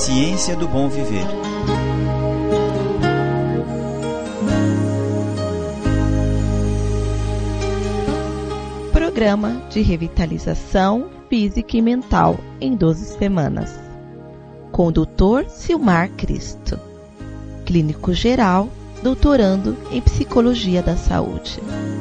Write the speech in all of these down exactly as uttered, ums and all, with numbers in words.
Ciência do Bom Viver. Programa de revitalização física e mental em doze semanas. Com o doutor Silmar Cristo, clínico geral, doutorando em Psicologia da Saúde.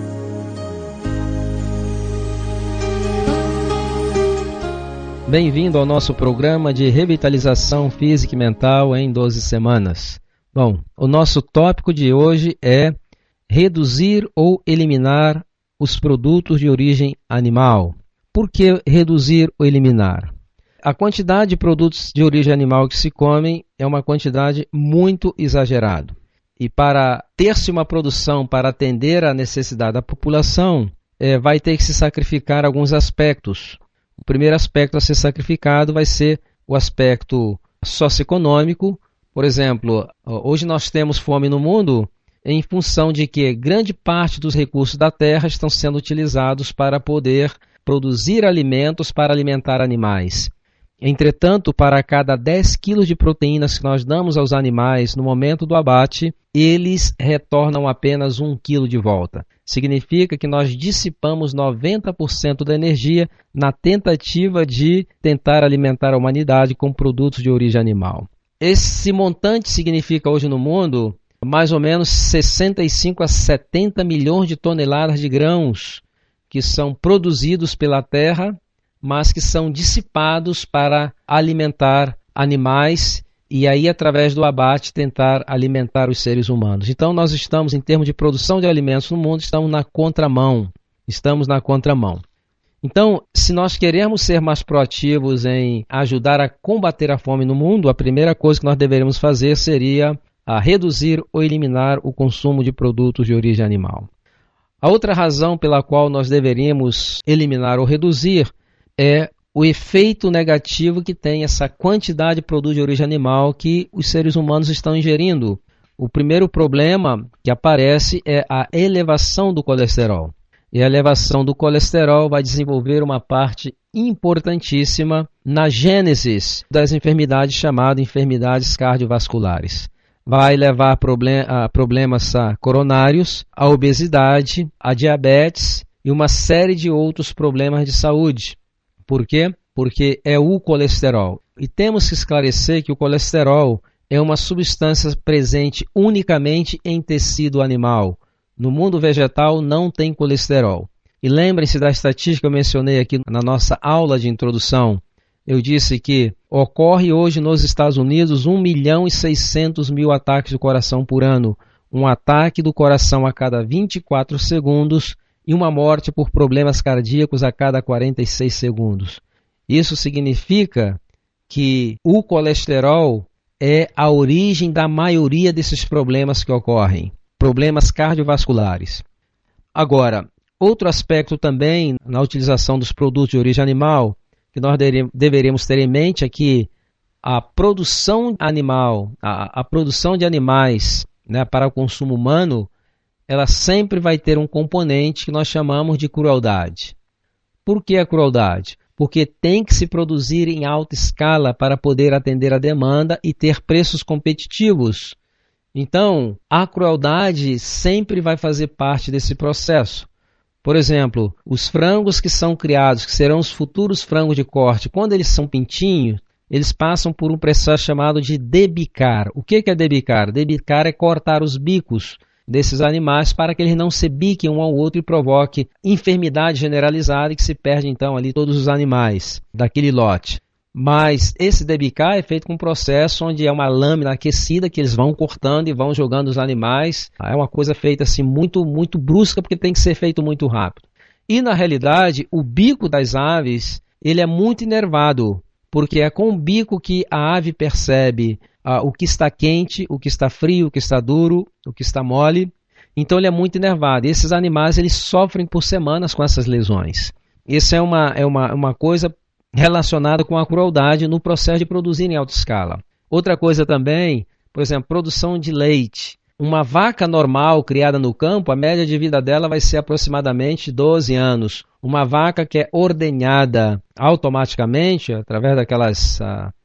Bem-vindo ao nosso programa de revitalização física e mental em doze semanas. Bom, o nosso tópico de hoje é reduzir ou eliminar os produtos de origem animal. Por que reduzir ou eliminar? A quantidade de produtos de origem animal que se comem é uma quantidade muito exagerada. E para ter-se uma produção para atender à necessidade da população, é, vai ter que se sacrificar alguns aspectos. O primeiro aspecto a ser sacrificado vai ser o aspecto socioeconômico. Por exemplo, hoje nós temos fome no mundo em função de que grande parte dos recursos da terra estão sendo utilizados para poder produzir alimentos para alimentar animais. Entretanto, para cada dez quilos de proteínas que nós damos aos animais no momento do abate, eles retornam apenas um quilo de volta. Significa que nós dissipamos noventa por cento da energia na tentativa de tentar alimentar a humanidade com produtos de origem animal. Esse montante significa hoje no mundo mais ou menos sessenta e cinco a setenta milhões de toneladas de grãos que são produzidos pela terra, mas que são dissipados para alimentar animais e aí, através do abate, tentar alimentar os seres humanos. Então, nós estamos, em termos de produção de alimentos no mundo, estamos na contramão. Estamos na contramão. Então, se nós queremos ser mais proativos em ajudar a combater a fome no mundo, a primeira coisa que nós deveríamos fazer seria a reduzir ou eliminar o consumo de produtos de origem animal. A outra razão pela qual nós deveríamos eliminar ou reduzir é o efeito negativo que tem essa quantidade de produto de origem animal que os seres humanos estão ingerindo. O primeiro problema que aparece é a elevação do colesterol. E a elevação do colesterol vai desenvolver uma parte importantíssima na gênese das enfermidades chamadas enfermidades cardiovasculares. Vai levar a problemas coronários, a obesidade, a diabetes e uma série de outros problemas de saúde. Por quê? Porque é o colesterol. E temos que esclarecer que o colesterol é uma substância presente unicamente em tecido animal. No mundo vegetal não tem colesterol. E lembrem-se da estatística que eu mencionei aqui na nossa aula de introdução. Eu disse que ocorre hoje nos Estados Unidos um milhão e seiscentos mil ataques do coração por ano. Um ataque do coração a cada vinte e quatro segundos e uma morte por problemas cardíacos a cada quarenta e seis segundos. Isso significa que o colesterol é a origem da maioria desses problemas que ocorrem, problemas cardiovasculares. Agora, outro aspecto também na utilização dos produtos de origem animal, que nós deveríamos ter em mente é que a produção animal, a, a produção de animais, né, para o consumo humano, ela sempre vai ter um componente que nós chamamos de crueldade. Por que a crueldade? Porque tem que se produzir em alta escala para poder atender a demanda e ter preços competitivos. Então, a crueldade sempre vai fazer parte desse processo. Por exemplo, os frangos que são criados, que serão os futuros frangos de corte, quando eles são pintinhos, eles passam por um processo chamado de debicar. O que é debicar? Debicar é cortar os bicos desses animais para que eles não se biquem um ao outro e provoque enfermidade generalizada e que se perde então ali todos os animais daquele lote. Mas esse debicar é feito com um processo onde é uma lâmina aquecida que eles vão cortando e vão jogando os animais. É uma coisa feita assim muito, muito brusca porque tem que ser feito muito rápido. E na realidade o bico das aves ele é muito inervado porque é com o bico que a ave percebe ah, o que está quente, o que está frio, o que está duro, o que está mole. Então ele é muito inervado. E esses animais eles sofrem por semanas com essas lesões. Isso é uma, é uma, uma coisa relacionada com a crueldade no processo de produzir em alta escala. Outra coisa também, por exemplo, produção de leite. Uma vaca normal criada no campo, a média de vida dela vai ser aproximadamente doze anos. Uma vaca que é ordenhada automaticamente, através daquelas uh,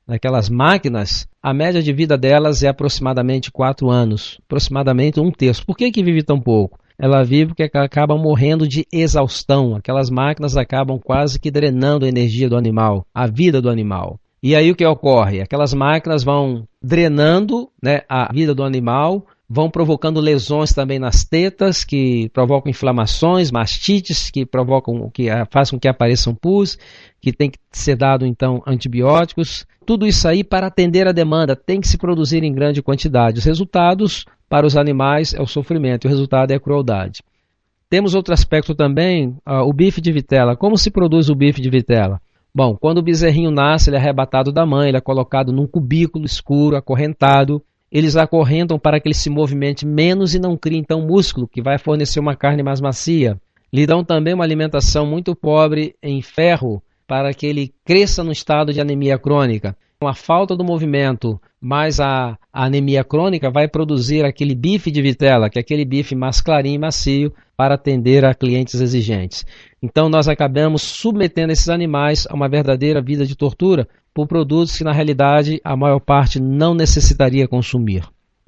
naquelas máquinas, a média de vida delas é aproximadamente quatro anos, aproximadamente um terço. Por que que vive tão pouco? Ela vive porque acaba morrendo de exaustão. Aquelas máquinas acabam quase que drenando a energia do animal, a vida do animal. E aí o que ocorre? Aquelas máquinas vão drenando, né, a vida do animal, vão provocando lesões também nas tetas, que provocam inflamações, mastites, que provocam, que fazem com que apareçam pus, que tem que ser dado então antibióticos. Tudo isso aí para atender a demanda, tem que se produzir em grande quantidade. Os resultados para os animais é o sofrimento, e o resultado é a crueldade. Temos outro aspecto também, uh, o bife de vitela. Como se produz o bife de vitela? Bom, quando o bezerrinho nasce, ele é arrebatado da mãe, ele é colocado num cubículo escuro, acorrentado. Eles acorrentam para que ele se movimente menos e não crie então músculo, que vai fornecer uma carne mais macia. Lhe dão também uma alimentação muito pobre em ferro, para que ele cresça no estado de anemia crônica. Com a falta do movimento mais a, a anemia crônica vai produzir aquele bife de vitela, que é aquele bife mais clarinho e macio para atender a clientes exigentes. Então nós acabamos submetendo esses animais a uma verdadeira vida de tortura por produtos que na realidade a maior parte não necessitaria consumir.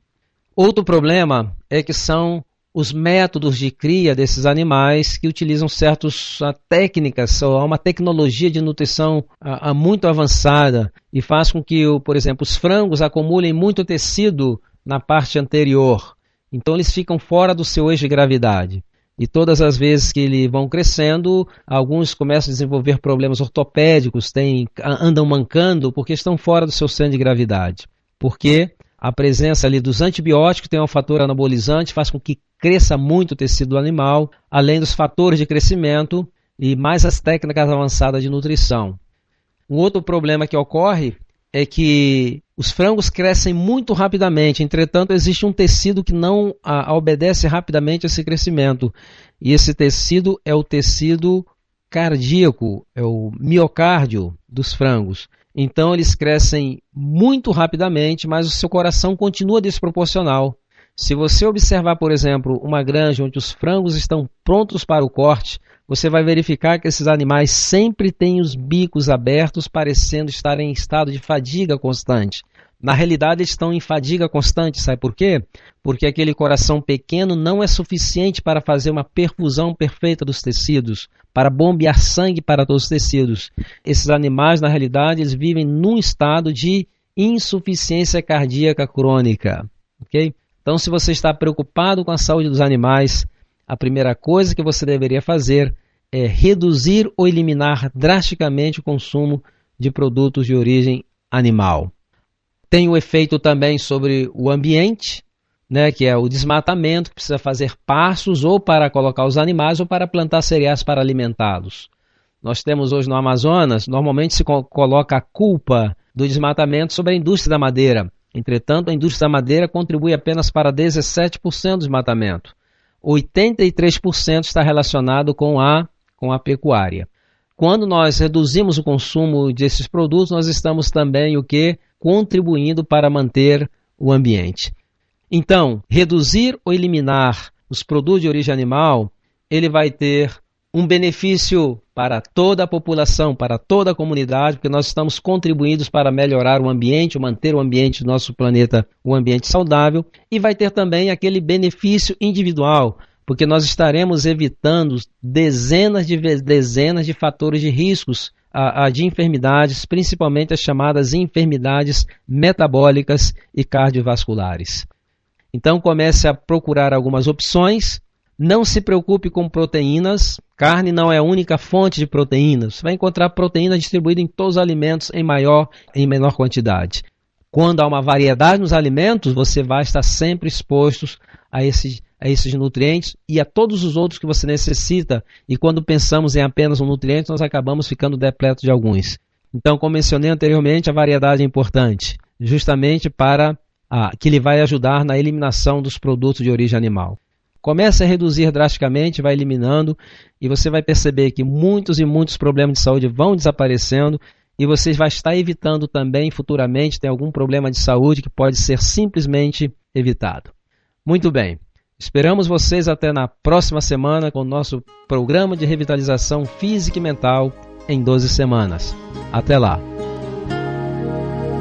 Outro problema é que são os métodos de cria desses animais que utilizam certas uh, técnicas, ou uma tecnologia de nutrição uh, uh, muito avançada e faz com que, por exemplo, os frangos acumulem muito tecido na parte anterior. Então eles ficam fora do seu eixo de gravidade. E todas as vezes que eles vão crescendo, alguns começam a desenvolver problemas ortopédicos, têm, andam mancando porque estão fora do seu centro de gravidade. Porque a presença ali dos antibióticos tem um fator anabolizante, faz com que cresça muito o tecido do animal, além dos fatores de crescimento e mais as técnicas avançadas de nutrição. Um outro problema que ocorre é que os frangos crescem muito rapidamente, entretanto existe um tecido que não a, a obedece rapidamente a esse crescimento. E esse tecido é o tecido cardíaco, é o miocárdio dos frangos. Então eles crescem muito rapidamente, mas o seu coração continua desproporcional. Se você observar, por exemplo, uma granja onde os frangos estão prontos para o corte, você vai verificar que esses animais sempre têm os bicos abertos, parecendo estar em estado de fadiga constante. Na realidade, eles estão em fadiga constante, sabe por quê? Porque aquele coração pequeno não é suficiente para fazer uma perfusão perfeita dos tecidos, para bombear sangue para todos os tecidos. Esses animais, na realidade, eles vivem num estado de insuficiência cardíaca crônica. Ok? Então, se você está preocupado com a saúde dos animais, a primeira coisa que você deveria fazer é reduzir ou eliminar drasticamente o consumo de produtos de origem animal. Tem o efeito também sobre o ambiente, né, que é o desmatamento, que precisa fazer pastos ou para colocar os animais ou para plantar cereais para alimentá-los. Nós temos hoje no Amazonas, normalmente se co- coloca a culpa do desmatamento sobre a indústria da madeira. Entretanto, a indústria da madeira contribui apenas para dezessete por cento do desmatamento. oitenta e três por cento está relacionado com a, com a pecuária. Quando nós reduzimos o consumo desses produtos, nós estamos também o quê? Contribuindo para manter o ambiente. Então, reduzir ou eliminar os produtos de origem animal, ele vai ter um benefício para toda a população, para toda a comunidade, porque nós estamos contribuindo para melhorar o ambiente, manter o ambiente do nosso planeta, um ambiente saudável, e vai ter também aquele benefício individual, porque nós estaremos evitando dezenas de dezenas de fatores de riscos a, a, de enfermidades, principalmente as chamadas enfermidades metabólicas e cardiovasculares. Então comece a procurar algumas opções. Não se preocupe com proteínas. Carne não é a única fonte de proteínas. Você vai encontrar proteína distribuída em todos os alimentos em maior e em menor quantidade. Quando há uma variedade nos alimentos, você vai estar sempre exposto a esses, a esses nutrientes e a todos os outros que você necessita. E quando pensamos em apenas um nutriente, nós acabamos ficando depletos de alguns. Então, como mencionei anteriormente, a variedade é importante, justamente para ah, que ele vai ajudar na eliminação dos produtos de origem animal. Comece a reduzir drasticamente, vai eliminando, e você vai perceber que muitos e muitos problemas de saúde vão desaparecendo, e você vai estar evitando também futuramente ter algum problema de saúde que pode ser simplesmente evitado. Muito bem, esperamos vocês até na próxima semana com o nosso programa de revitalização física e mental em doze semanas. Até lá!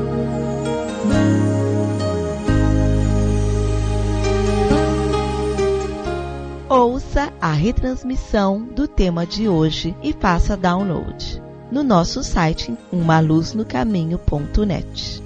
retransmissão do tema de hoje e faça download no nosso site uma luz no caminho ponto net.